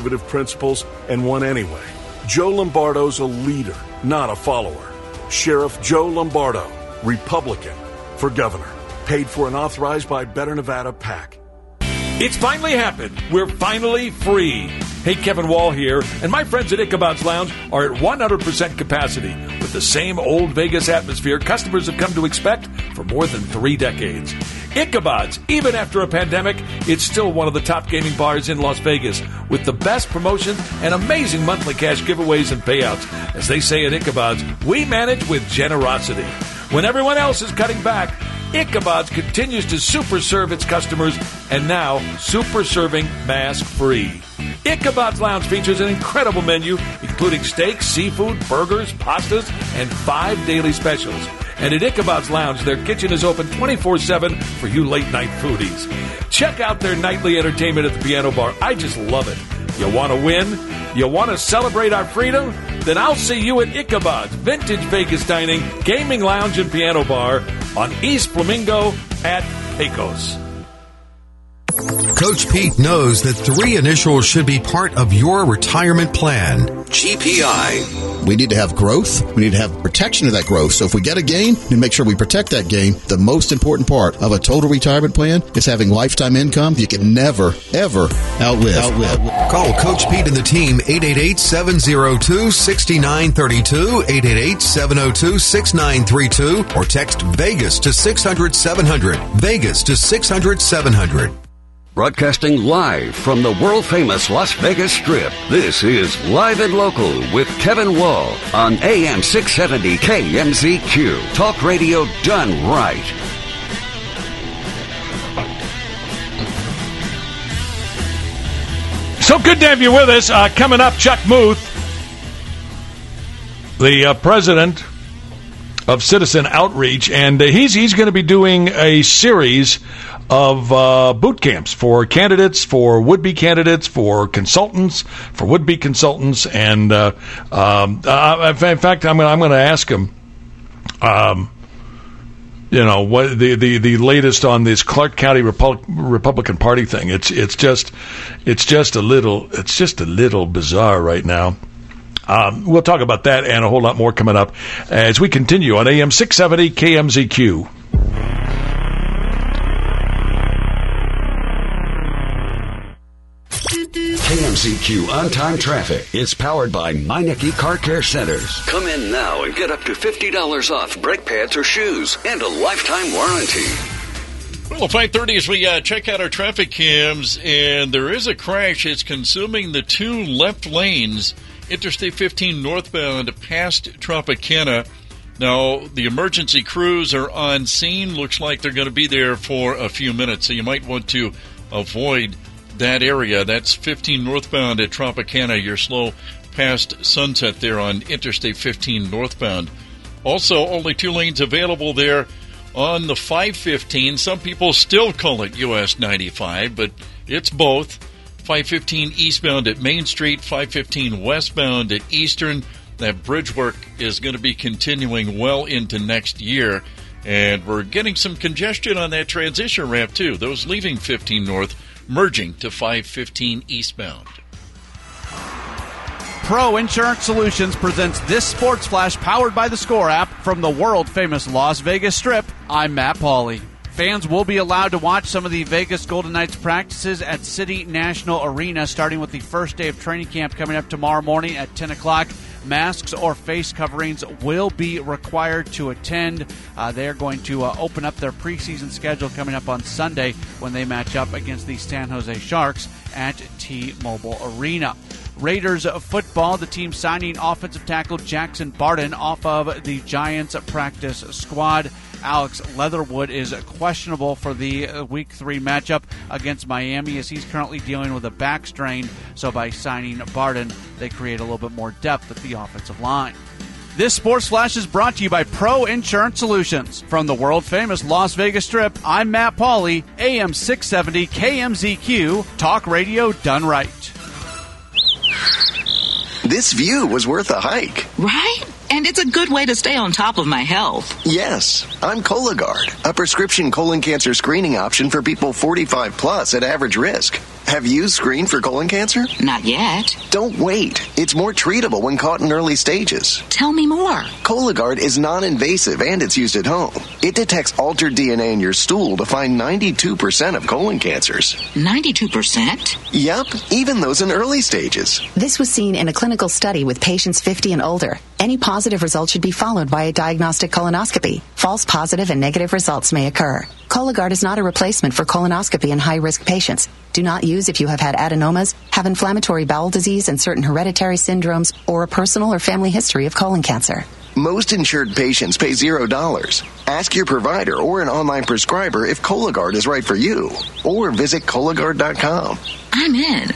conservative principles and won anyway. Joe Lombardo's a leader, not a follower. Sheriff Joe Lombardo, Republican, for governor. Paid for and authorized by Better Nevada PAC. It's finally happened. We're finally free. Hey, Kevin Wall here, and my friends at Ichabod's Lounge are at 100% capacity with the same old Vegas atmosphere customers have come to expect for more than 3 decades. Ichabod's, even after a pandemic, it's still one of the top gaming bars in Las Vegas with the best promotions and amazing monthly cash giveaways and payouts. As they say at Ichabod's, we manage with generosity. When everyone else is cutting back, Ichabod's continues to super serve its customers, and now super serving mask-free. Ichabod's Lounge features an incredible menu, including steaks, seafood, burgers, pastas, and 5 daily specials. And at Ichabod's Lounge, their kitchen is open 24/7 for you late-night foodies. Check out their nightly entertainment at the Piano Bar. I just love it. You want to win? You want to celebrate our freedom? Then I'll see you at Ichabod's Vintage Vegas Dining, Gaming Lounge, and Piano Bar on East Flamingo at Pecos. Coach Pete knows that 3 initials should be part of your retirement plan. GPI. We need to have growth. We need to have protection of that growth. So if we get a gain, we need to make sure we protect that gain. The most important part of a total retirement plan is having lifetime income you can never, ever outlive. Call Coach Pete and the team 888-702-6932, 888-702-6932, or text Vegas to 600-700. Vegas to 600-700. Broadcasting live from the world-famous Las Vegas Strip, this is Live and Local with Kevin Wall on AM 670 KMZQ. Talk radio done right. So good to have you with us. Coming up, Chuck Muth, the president of Citizen Outreach, and he's going to be doing a series of boot camps for candidates, for would-be candidates, for consultants, for would-be consultants, and in fact, I'm going to ask him, what the latest on this Clark County Republican Party thing. It's just a little bizarre right now. We'll talk about that and a whole lot more coming up as we continue on AM 670 KMZQ. KMZQ On-Time Traffic is powered by Meineke Car Care Centers. Come in now and get up to $50 off brake pads or shoes and a lifetime warranty. Well, 5:30 as we check out our traffic cams, and there is a crash. It's consuming the 2 left lanes, Interstate 15 northbound past Tropicana. Now, the emergency crews are on scene. Looks like they're going to be there for a few minutes, so you might want to avoid that area. That's 15 northbound at Tropicana. You're slow past Sunset there on Interstate 15 northbound. Also, only 2 lanes available there on the 515. Some people still call it US 95, but it's both. 515 eastbound at Main Street, 515 westbound at Eastern. That bridge work is going to be continuing well into next year, and we're getting some congestion on that transition ramp too. Those leaving 15 north merging to 515 eastbound. Pro Insurance Solutions presents this Sports Flash powered by the Score app from the world-famous Las Vegas Strip. I'm Matt Pauley. Fans will be allowed to watch some of the Vegas Golden Knights practices at City National Arena, starting with the first day of training camp coming up tomorrow morning at 10 o'clock. Masks or face coverings will be required to attend. They're going to open up their preseason schedule coming up on Sunday when they match up against the San Jose Sharks at T-Mobile Arena. Raiders football, the team signing offensive tackle Jackson Barden off of the Giants practice squad. Alex Leatherwood is questionable for the Week 3 matchup against Miami as he's currently dealing with a back strain. So by signing Barden, they create a little bit more depth at the offensive line. This Sports Flash is brought to you by Pro Insurance Solutions. From the world-famous Las Vegas Strip, I'm Matt Pauley, AM 670 KMZQ, talk radio done right. This view was worth a hike. Right? And it's a good way to stay on top of my health. Yes, I'm Cologuard, a prescription colon cancer screening option for people 45 plus at average risk. Have you screened for colon cancer? Not yet. Don't wait. It's more treatable when caught in early stages. Tell me more. Cologuard is non-invasive and it's used at home. It detects altered DNA in your stool to find 92% of colon cancers. 92%? Yep, even those in early stages. This was seen in a clinical study with patients 50 and older. Any positive result should be followed by a diagnostic colonoscopy. False positive and negative results may occur. Cologuard is not a replacement for colonoscopy in high-risk patients. Do not use if you have had adenomas, have inflammatory bowel disease and certain hereditary syndromes, or a personal or family history of colon cancer. Most insured patients pay $0. Ask your provider or an online prescriber if Cologuard is right for you. Or visit Cologuard.com. I'm in.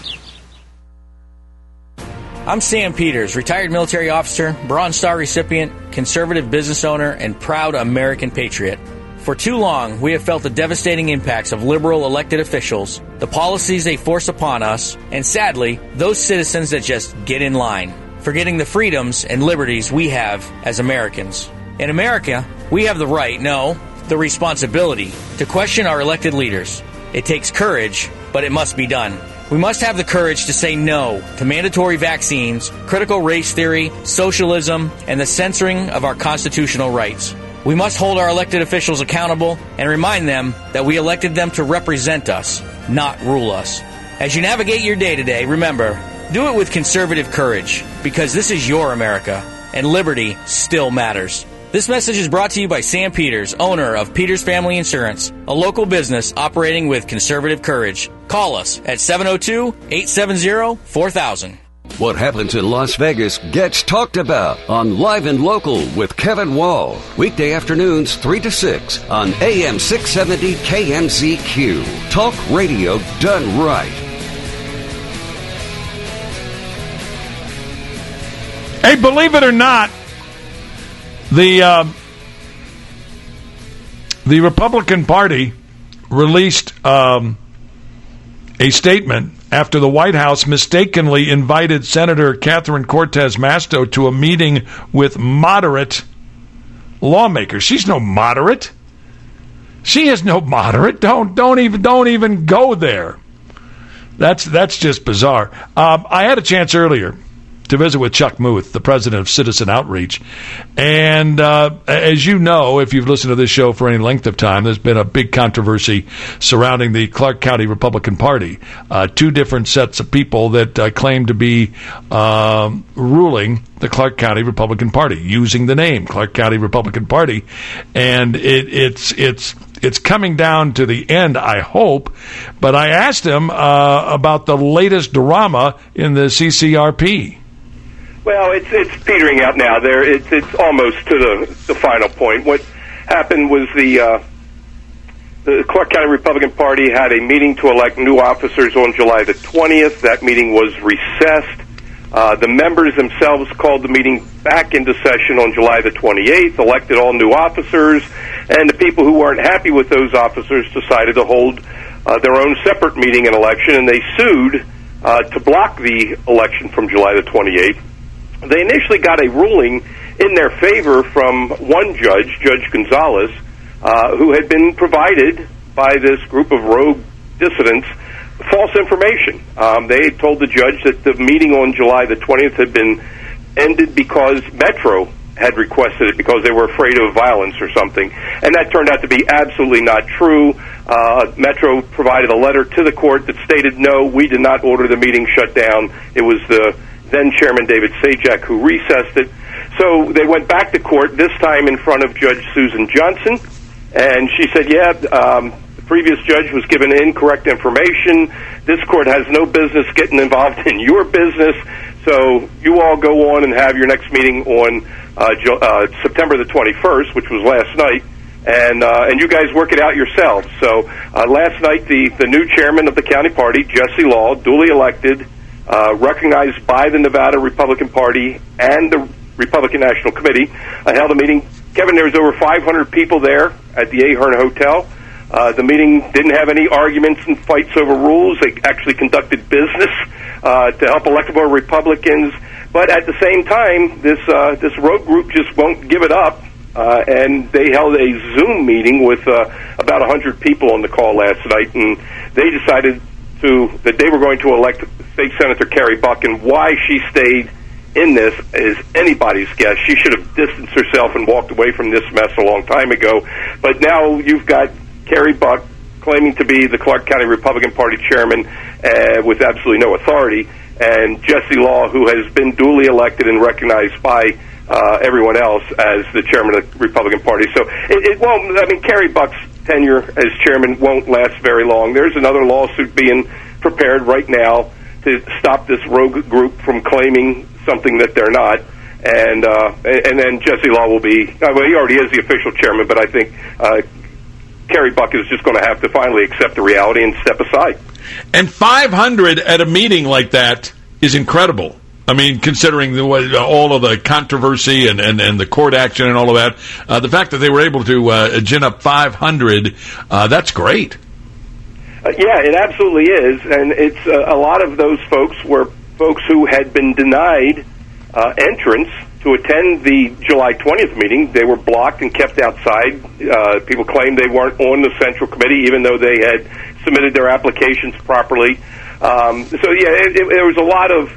I'm Sam Peters, retired military officer, Bronze Star recipient, conservative business owner, and proud American patriot. For too long, we have felt the devastating impacts of liberal elected officials, the policies they force upon us, and sadly, those citizens that just get in line, forgetting the freedoms and liberties we have as Americans. In America, we have the right, no, the responsibility, to question our elected leaders. It takes courage, but it must be done. We must have the courage to say no to mandatory vaccines, critical race theory, socialism, and the censoring of our constitutional rights. We must hold our elected officials accountable and remind them that we elected them to represent us, not rule us. As you navigate your day-to-day, remember, do it with conservative courage, because this is your America, and liberty still matters. This message is brought to you by Sam Peters, owner of Peters Family Insurance, a local business operating with conservative courage. Call us at 702-870-4000. What happens in Las Vegas gets talked about on Live and Local with Kevin Wall. Weekday afternoons 3 to 6 on AM 670 KMZQ. Talk radio done right. Hey, believe it or not, the Republican Party released a statement after the White House mistakenly invited Senator Catherine Cortez Masto to a meeting with moderate lawmakers. She's no moderate. She is no moderate. Don't even go there. That's just bizarre. I had a chance earlier to visit with Chuck Muth, the president of Citizen Outreach. And as you know, if you've listened to this show for any length of time, there's been a big controversy surrounding the Clark County Republican Party. Two different sets of people that claim to be ruling the Clark County Republican Party, using the name Clark County Republican Party. And it's coming down to the end, I hope. But I asked him about the latest drama in the CCRP. Well, it's petering out now. It's almost to the final point. What happened was the Clark County Republican Party had a meeting to elect new officers on July the 20th. That meeting was recessed. The members themselves called the meeting back into session on July the 28th, elected all new officers, and the people who weren't happy with those officers decided to hold their own separate meeting and election, and they sued to block the election from July the 28th. They initially got a ruling in their favor from one judge, Judge Gonzalez, who had been provided by this group of rogue dissidents false information. They had told the judge that the meeting on July the 20th had been ended because Metro had requested it because they were afraid of violence or something. And that turned out to be absolutely not true. Metro provided a letter to the court that stated, no, we did not order the meeting shut down. It was the then Chairman David Sajak who recessed it. So they went back to court, this time in front of Judge Susan Johnson, and she said, the previous judge was given incorrect information. This court has no business getting involved in your business, so you all go on and have your next meeting on September the 21st, which was last night, and you guys work it out yourselves. So last night, the new chairman of the county party, Jesse Law, duly elected, recognized by the Nevada Republican Party and the Republican National Committee, held a meeting. Kevin, there was over 500 people there at the Ahern Hotel. The meeting didn't have any arguments and fights over rules. They actually conducted business to help electable Republicans. But at the same time, this rogue group just won't give it up. And they held a Zoom meeting with about 100 people on the call last night, and they decided that they were going to elect State Senator Carrie Buck, and why she stayed in this is anybody's guess. She should have distanced herself and walked away from this mess a long time ago. But now you've got Carrie Buck claiming to be the Clark County Republican Party chairman with absolutely no authority, and Jesse Law, who has been duly elected and recognized by everyone else as the chairman of the Republican Party. So it won't, I mean, Carrie Buck's tenure as chairman won't last very long. There's another lawsuit being prepared right now to stop this rogue group from claiming something that they're not. And then Jesse Law will be, well, he already is the official chairman, but I think Carrie Buck is just going to have to finally accept the reality and step aside. And 500 at a meeting like that is incredible. I mean, considering all of the controversy and the court action and all of that, the fact that they were able to gin up 500, that's great. Yeah, it absolutely is. And it's a lot of those folks were folks who had been denied entrance to attend the July 20th meeting. They were blocked and kept outside. People claimed they weren't on the Central Committee, even though they had submitted their applications properly. So, yeah, there was a lot of...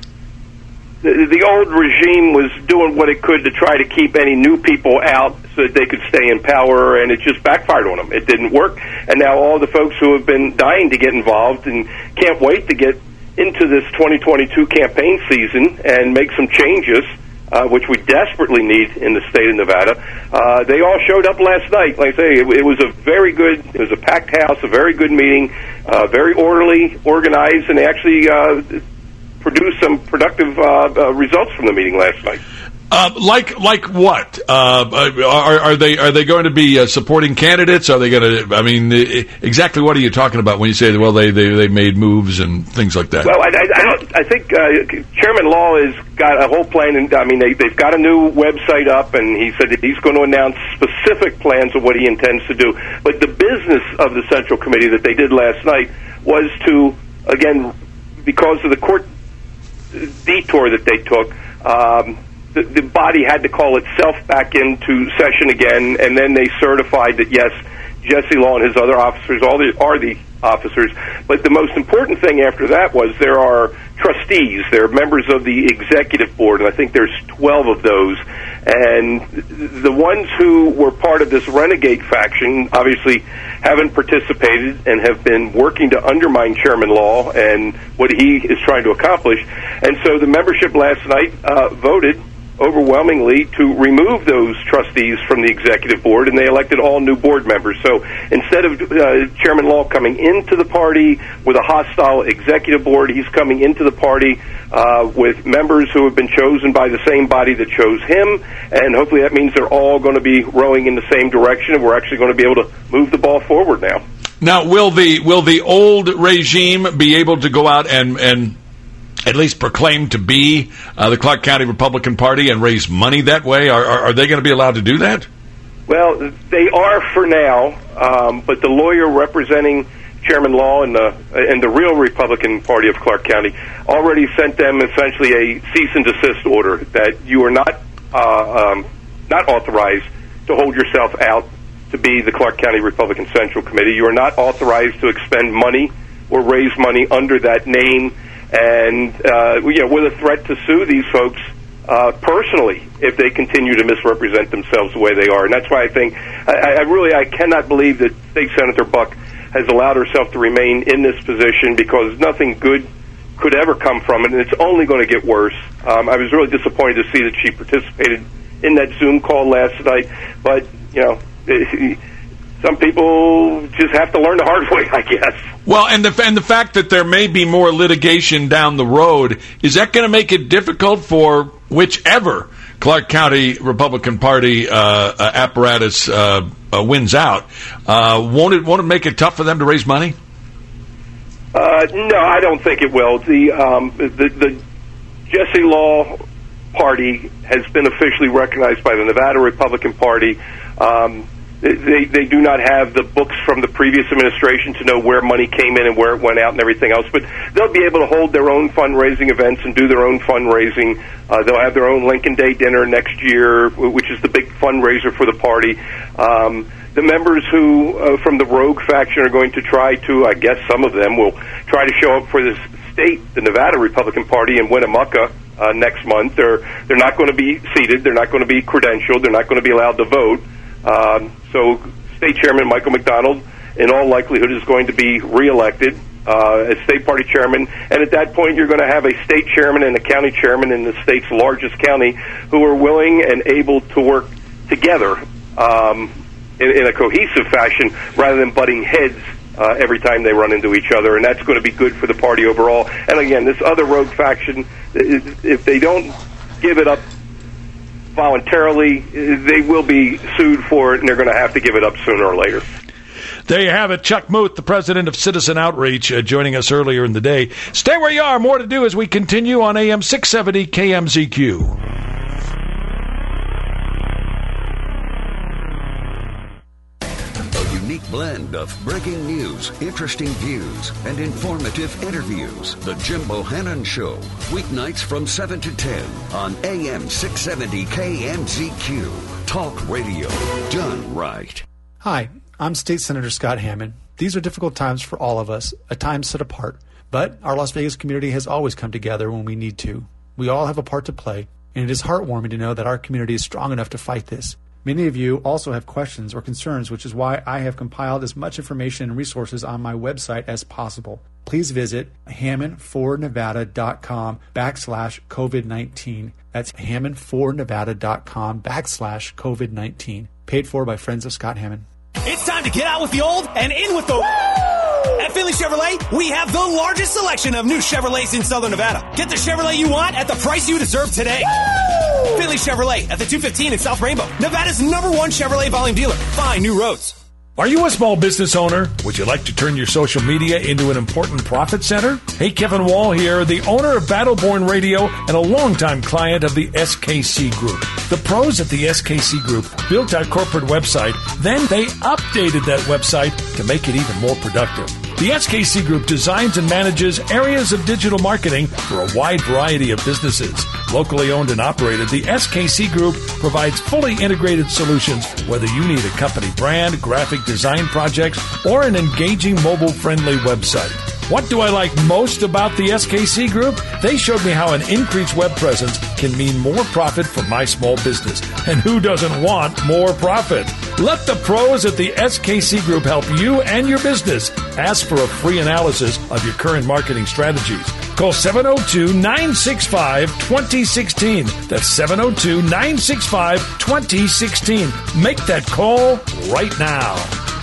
The old regime was doing what it could to try to keep any new people out so that they could stay in power, and it just backfired on them. It didn't work. And now all the folks who have been dying to get involved and can't wait to get into this 2022 campaign season and make some changes, which we desperately need in the state of Nevada, they all showed up last night. Like I say, it was a very good, it was a packed house, a very good meeting, very orderly, organized, and they actually produce some productive results from the meeting last night. Like what? Are they going to be supporting candidates? Are they going to? I mean, exactly what are you talking about when you say, well, they made moves and things like that? Well, I think Chairman Law has got a whole plan, and I mean they've got a new website up, and he said that he's going to announce specific plans of what he intends to do. But the business of the Central Committee that they did last night was to, again, because of the court detour that they took, the body had to call itself back into session again, and then they certified that, yes, Jesse Law and his other officers are the officers. But the most important thing after that was there are trustees. They're members of the executive board, and I think there's 12 of those. And the ones who were part of this renegade faction obviously haven't participated and have been working to undermine Chairman Law and what he is trying to accomplish. And so the membership last night voted overwhelmingly to remove those trustees from the executive board, and they elected all new board members. So instead of Chairman Law coming into the party with a hostile executive board, he's coming into the party with members who have been chosen by the same body that chose him, and hopefully that means they're all going to be rowing in the same direction, and we're actually going to be able to move the ball forward now. Now, will the old regime be able to go out and at least proclaim to be the Clark County Republican Party and raise money that way? Are they going to be allowed to do that? Well, they are for now, but the lawyer representing Chairman Law and the real Republican Party of Clark County already sent them essentially a cease and desist order that you are not authorized to hold yourself out to be the Clark County Republican Central Committee. You are not authorized to expend money or raise money under that name. And with a threat to sue these folks personally if they continue to misrepresent themselves the way they are. And that's why I think I cannot believe that State Senator Buck has allowed herself to remain in this position, because nothing good could ever come from it, and it's only going to get worse. I was really disappointed to see that she participated in that Zoom call last night, but some people just have to learn the hard way, I guess. Well, and the fact that there may be more litigation down the road, is that going to make it difficult for whichever Clark County Republican Party apparatus wins out? Won't it make it tough for them to raise money? No, I don't think it will. The Jesse Law Party has been officially recognized by the Nevada Republican Party. They do not have the books from the previous administration to know where money came in and where it went out and everything else. But they'll be able to hold their own fundraising events and do their own fundraising. They'll have their own Lincoln Day dinner next year, which is the big fundraiser for the party. The members who, from the Rogue faction, are going to try to, I guess some of them will try to show up for the state, the Nevada Republican Party in Winnemucca next month. They're not going to be seated. They're not going to be credentialed. They're not going to be allowed to vote. So State Chairman Michael McDonald, in all likelihood, is going to be reelected as State Party Chairman. And at that point, you're going to have a State Chairman and a County Chairman in the state's largest county who are willing and able to work together in a cohesive fashion rather than butting heads every time they run into each other. And that's going to be good for the party overall. And again, this other Rogue faction, if they don't give it up voluntarily, they will be sued for it, and they're going to have to give it up sooner or later. There you have it. Chuck Muth, the president of Citizen Outreach, joining us earlier in the day. Stay where you are. More to do as we continue on AM 670 KMZQ. Blend of breaking news, interesting views, and informative interviews. The Jim Bohannon Show. Weeknights from 7 to 10 on AM 670 KMZQ. Talk radio done right. Hi, I'm State Senator Scott Hammond. These are difficult times for all of us, a time set apart. But our Las Vegas community has always come together when we need to. We all have a part to play, and it is heartwarming to know that our community is strong enough to fight this. Many of you also have questions or concerns, which is why I have compiled as much information and resources on my website as possible. Please visit HammondForNevada.com/COVID-19. That's HammondForNevada.com/COVID-19. Paid for by Friends of Scott Hammond. It's time to get out with the old and in with the woo! At Finley Chevrolet, we have the largest selection of new Chevrolets in Southern Nevada. Get the Chevrolet you want at the price you deserve today. Woo! Finley Chevrolet at the 215 in South Rainbow, Nevada's #1 Chevrolet volume dealer. Find new roads. Are you a small business owner? Would you like to turn your social media into an important profit center? Hey, Kevin Wall here, the owner of Battleborn Radio and a longtime client of the SKC Group. The pros at the SKC Group built our corporate website, then they updated that website to make it even more productive. The SKC Group designs and manages areas of digital marketing for a wide variety of businesses. Locally owned and operated, the SKC Group provides fully integrated solutions, whether you need a company brand, graphic design projects, or an engaging mobile-friendly website. What do I like most about the SKC Group? They showed me how an increased web presence can mean more profit for my small business. And who doesn't want more profit? Let the pros at the SKC Group help you and your business. Ask for a free analysis of your current marketing strategies. Call 702-965-2016. That's 702-965-2016. Make that call right now.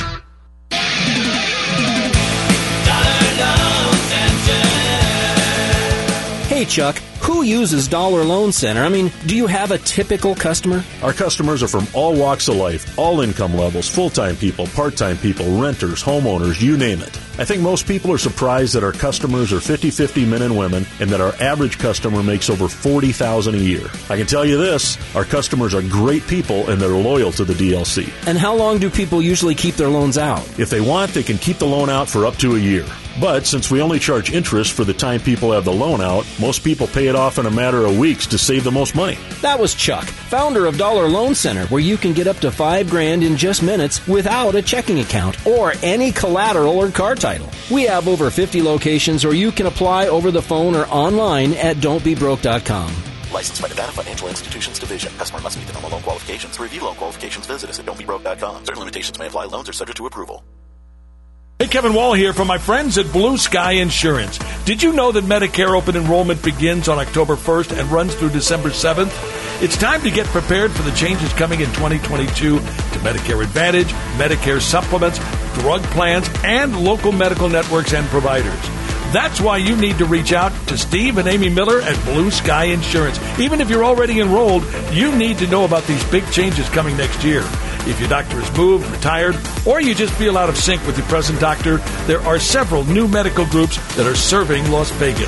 Hey, Chuck, who uses Dollar Loan Center? I mean, do you have a typical customer? Our customers are from all walks of life, all income levels, full-time people, part-time people, renters, homeowners, you name it. I think most people are surprised that our customers are 50-50 men and women and that our average customer makes over $40,000 a year. I can tell you this, our customers are great people and they're loyal to the DLC. And how long do people usually keep their loans out? If they want, they can keep the loan out for up to a year. But since we only charge interest for the time people have the loan out, most people pay it off in a matter of weeks to save the most money. That was Chuck, founder of Dollar Loan Center, where you can get up to $5,000 in just minutes without a checking account or any collateral or car title. We have over 50 locations, or you can apply over the phone or online at don'tbebroke.com. Licensed by Nevada Financial Institutions Division. Customer must meet the normal loan qualifications. To review loan qualifications, visit us at don'tbebroke.com. Certain limitations may apply. Loans are subject to approval. Hey, Kevin Wall here from my friends at Blue Sky Insurance. Did you know that Medicare open enrollment begins on October 1st and runs through December 7th? It's time to get prepared for the changes coming in 2022 to Medicare Advantage, Medicare supplements, drug plans, and local medical networks and providers. That's why you need to reach out to Steve and Amy Miller at Blue Sky Insurance. Even if you're already enrolled, you need to know about these big changes coming next year. If your doctor has moved, retired, or you just feel out of sync with your present doctor, there are several new medical groups that are serving Las Vegas.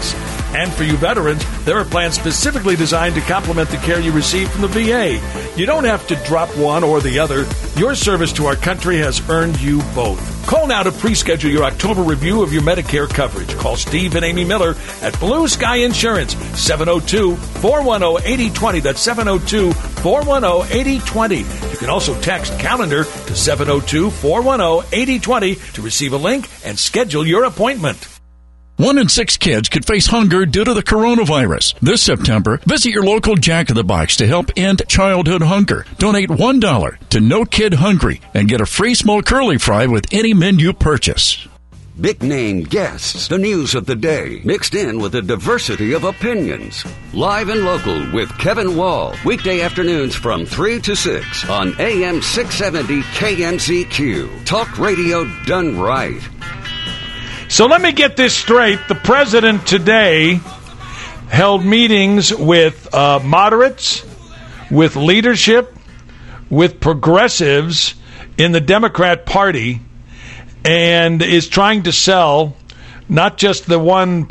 And for you veterans, there are plans specifically designed to complement the care you receive from the VA. You don't have to drop one or the other. Your service to our country has earned you both. Call now to pre-schedule your October review of your Medicare coverage. Call Steve and Amy Miller at Blue Sky Insurance, 702-410-8020. That's 702-410-8020. You can also text calendar to 702-410-8020 to receive a link and schedule your appointment. 1 in 6 kids could face hunger due to the coronavirus. This September, visit your local Jack in the Box to help end childhood hunger. Donate $1 to No Kid Hungry and get a free small curly fry with any menu purchase. Big name guests, the news of the day, mixed in with a diversity of opinions. Live and local with Kevin Wall, weekday afternoons from 3 to 6 on AM 670 KMZQ. Talk radio done right. So let me get this straight. The president today held meetings with moderates, with leadership, with progressives in the Democrat Party, and is trying to sell not just the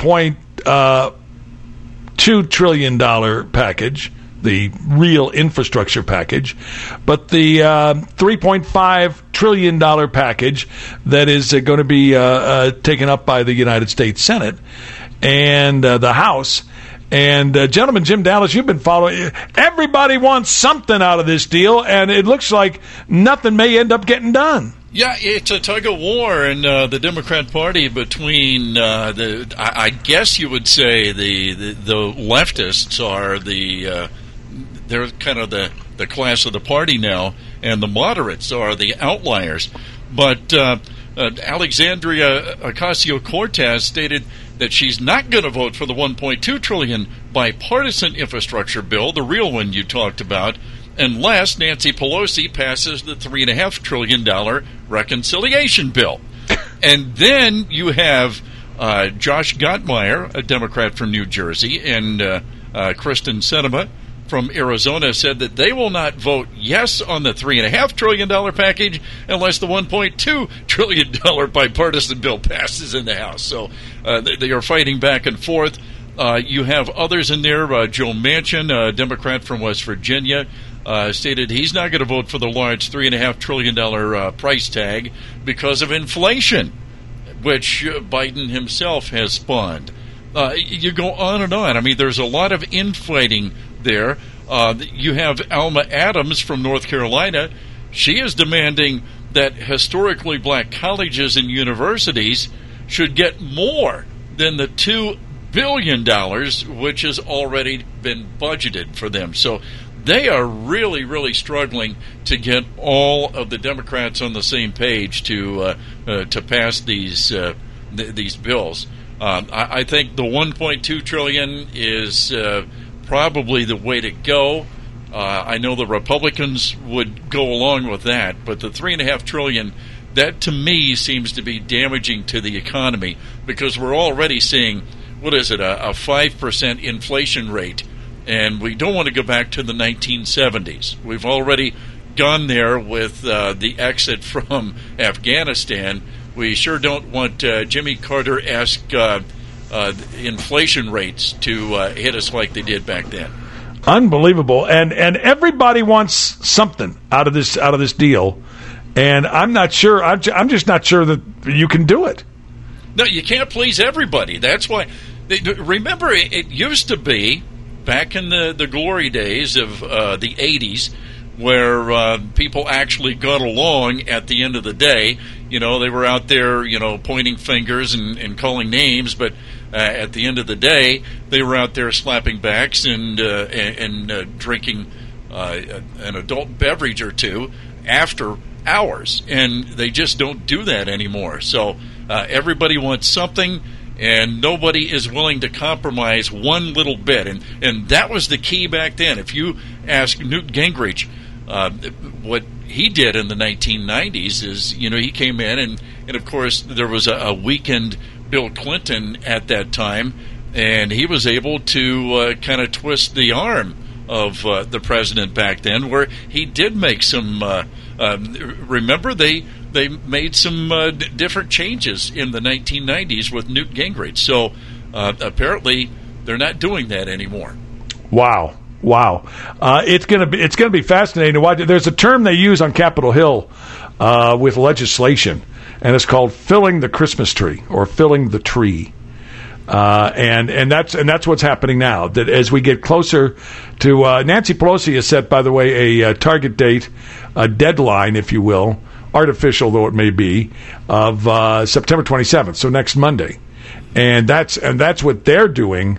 $1.2 trillion package, the real infrastructure package, but the $3.5 trillion package that is going to be taken up by the United States Senate and the House. And, gentlemen, Jim Dallas, you've been following. Everybody wants something out of this deal, and it looks like nothing may end up getting done. Yeah, it's a tug of war in the Democrat Party between I guess you would say the leftists are they're kind of the class of the party now, and the moderates are the outliers. But Alexandria Ocasio-Cortez stated that she's not going to vote for the $1.2 trillion bipartisan infrastructure bill, the real one you talked about, unless Nancy Pelosi passes the $3.5 trillion reconciliation bill. And then you have Josh Gottmeier, a Democrat from New Jersey, and Kristen Sinema from Arizona said that they will not vote yes on the $3.5 trillion package unless the $1.2 trillion bipartisan bill passes in the House. So they are fighting back and forth. You have others in there. Joe Manchin, a Democrat from West Virginia, stated he's not going to vote for the large $3.5 trillion price tag because of inflation, which Biden himself has spawned. You go on and on. I mean, there's a lot of infighting there. You have Alma Adams from North Carolina. She is demanding that historically black colleges and universities should get more than the $2 billion, which has already been budgeted for them. So they are really, really struggling to get all of the Democrats on the same page to pass these bills. I think the $1.2 trillion is probably the way to go. I know the Republicans would go along with that, but the $3.5 trillion, that to me seems to be damaging to the economy because we're already seeing, what is it, a 5% inflation rate, and we don't want to go back to the 1970s. We've already gone there with the exit from Afghanistan. We sure don't want Jimmy Carter-esque inflation rates to hit us like they did back then. Unbelievable, and everybody wants something out of this deal, and I'm not sure. I'm just not sure that you can do it. No, you can't please everybody. That's why. Remember, it used to be back in the glory days of the 80s, where people actually got along at the end of the day. You know, they were out there, pointing fingers and calling names, but at the end of the day, they were out there slapping backs and drinking an adult beverage or two after hours, and they just don't do that anymore. So everybody wants something, and nobody is willing to compromise one little bit, and that was the key back then. If you ask Newt Gingrich what he did in the 1990s is, he came in, and of course there was a weakened Bill Clinton at that time, and he was able to kind of twist the arm of the president back then, where he did make some remember they made some different changes in the 1990s with Newt Gingrich. So apparently They're not doing that anymore. Wow. It's gonna be fascinating to watch. There's a term they use on Capitol Hill with legislation, and it's called filling the Christmas tree or filling the tree. And that's what's happening now. That as we get closer to Nancy Pelosi has set, by the way, a target date, a deadline, if you will, artificial though it may be, of September 27th, so next Monday, and that's what they're doing.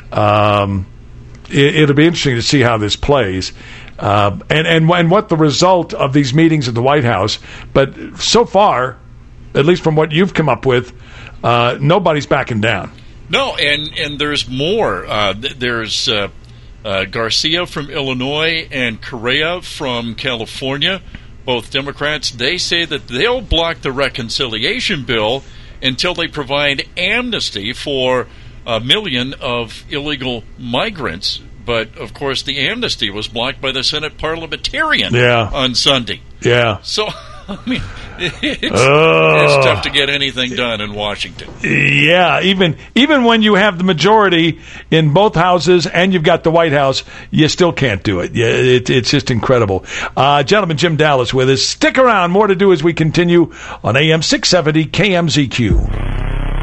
It'll be interesting to see how this plays, and what the result of these meetings at the White House. But so far, at least from what you've come up with, nobody's backing down. No, and there's more. There's Garcia from Illinois and Correa from California, both Democrats. They say that they'll block the reconciliation bill until they provide amnesty for 1 million of illegal migrants. But, of course, the amnesty was blocked by the Senate parliamentarian on Sunday. Yeah. So, I mean, it's tough to get anything done in Washington. Yeah, even when you have the majority in both houses and you've got the White House, you still can't do it. Yeah, it's just incredible. Gentlemen, Jim Dallas with us. Stick around. More to do as we continue on AM 670 KMZQ.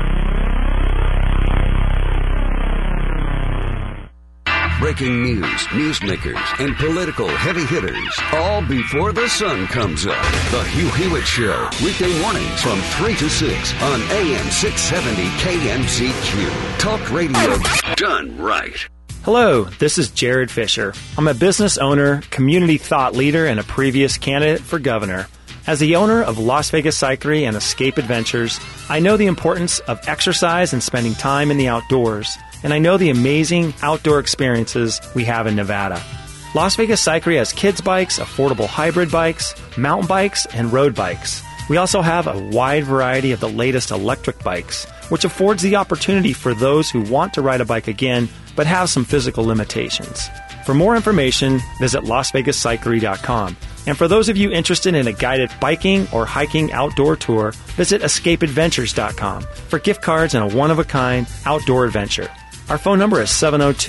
Breaking news, newsmakers, and political heavy hitters, all before the sun comes up. The Hugh Hewitt Show, weekday mornings from 3 to 6 on AM 670 KMZQ. Talk radio done right. Hello, this is Jared Fisher. I'm a business owner, community thought leader, and a previous candidate for governor. As the owner of Las Vegas Cyclery and Escape Adventures, I know the importance of exercise and spending time in the outdoors, and I know the amazing outdoor experiences we have in Nevada. Las Vegas Cyclery has kids bikes, affordable hybrid bikes, mountain bikes, and road bikes. We also have a wide variety of the latest electric bikes, which affords the opportunity for those who want to ride a bike again but have some physical limitations. For more information, visit LasVegasCyclery.com. And for those of you interested in a guided biking or hiking outdoor tour, visit EscapeAdventures.com for gift cards and a one-of-a-kind outdoor adventure. Our phone number is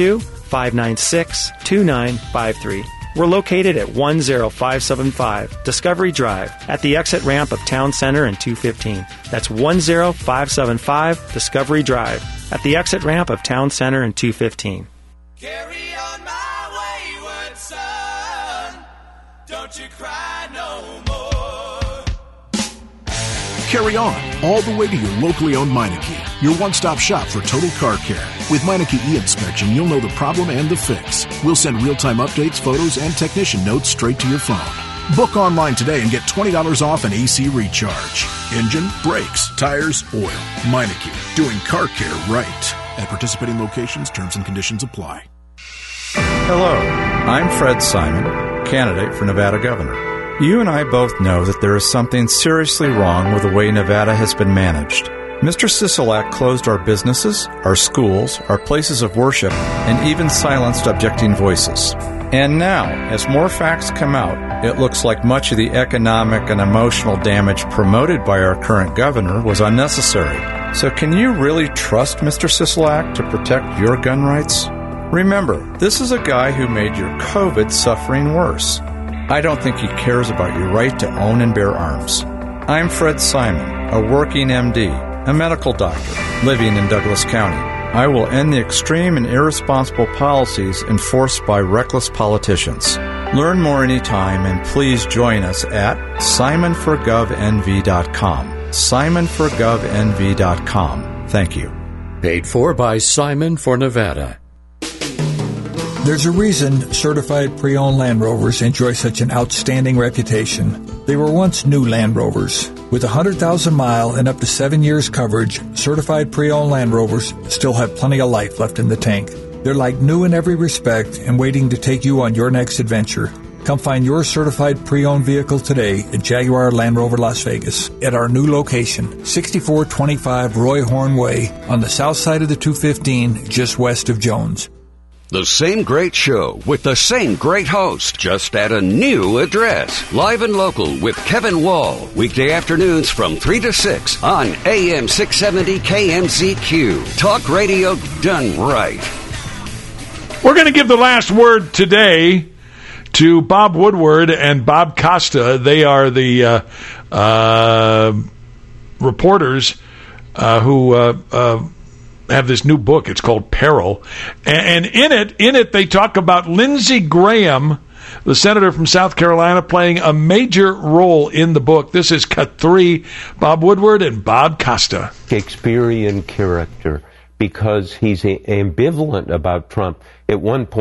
702-596-2953. We're located at 10575 Discovery Drive at the exit ramp of Town Center and 215. That's 10575 Discovery Drive at the exit ramp of Town Center and 215. Carry on my wayward son. Don't you cry no more. Carry on all the way to your locally owned Meineke, your one-stop shop for total car care. With Meineke e-inspection, you'll know the problem and the fix. We'll send real-time updates, photos, and technician notes straight to your phone. Book online today and get $20 off an AC recharge. Engine, brakes, tires, oil. Meineke, doing car care right. At participating locations, terms and conditions apply. Hello, I'm Fred Simon, candidate for Nevada governor. You and I both know that there is something seriously wrong with the way Nevada has been managed. Mr. Sisolak closed our businesses, our schools, our places of worship, and even silenced objecting voices. And now, as more facts come out, it looks like much of the economic and emotional damage promoted by our current governor was unnecessary. So can you really trust Mr. Sisolak to protect your gun rights? Remember, this is a guy who made your COVID suffering worse. I don't think he cares about your right to own and bear arms. I'm Fred Simon, a working MD, a medical doctor, living in Douglas County. I will end the extreme and irresponsible policies enforced by reckless politicians. Learn more anytime and please join us at simonforgovnv.com. simonforgovnv.com. Thank you. Paid for by Simon for Nevada. There's a reason certified pre-owned Land Rovers enjoy such an outstanding reputation. They were once new Land Rovers. With 100,000-mile and up to 7 years coverage, certified pre-owned Land Rovers still have plenty of life left in the tank. They're like new in every respect and waiting to take you on your next adventure. Come find your certified pre-owned vehicle today at Jaguar Land Rover Las Vegas at our new location, 6425 Roy Horn Way on the south side of the 215, just west of Jones. The same great show with the same great host, just at a new address. Live and local with Kevin Wall. Weekday afternoons from 3 to 6 on AM 670 KMZQ. Talk radio done right. We're going to give the last word today to Bob Woodward and Bob Costa. They are the reporters who have this new book. It's called Peril. And in it, they talk about Lindsey Graham, the senator from South Carolina, playing a major role in the book. This is cut 3. Bob Woodward and Bob Costa. Shakespearean character, because he's ambivalent about Trump. At one point,